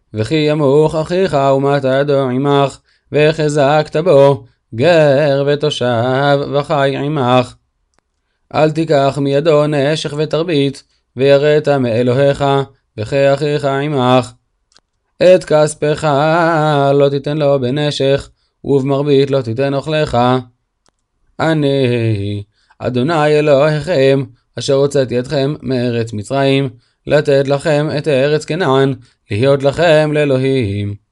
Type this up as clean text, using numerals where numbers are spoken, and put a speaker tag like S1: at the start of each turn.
S1: וכי ימוך אחיך ומטה ידו עמך, וחזקת בו, גר ותושב וחי עמך. אל תיקח מידו נשך ותרבית, ויראת מאלוהיך, וכאחיך עמך. את כספך לא תיתן לו בנשך, ובמרבית לא תיתן אוכלך. אני, אדוני אלוהיכם, אשר הוצאתי אתכם מארץ מצרים, לתת לכם את ארץ כנען, להיות לכם לאלוהים.